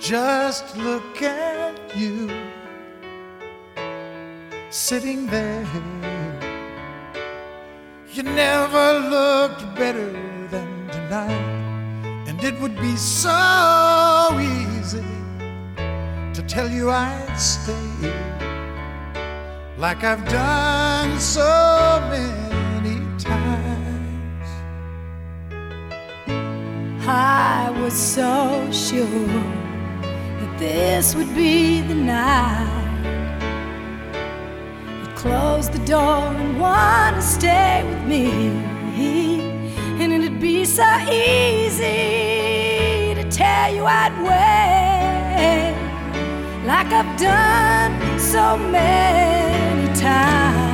Just look at you sitting there. You never looked better than tonight, and it would be so easy to tell you I'd stay, like I've done so many times. I was so sure that this would be the night. You'd close the door and want to stay with me, and it'd be so easy to tell you I'd wait, like I've done so many times.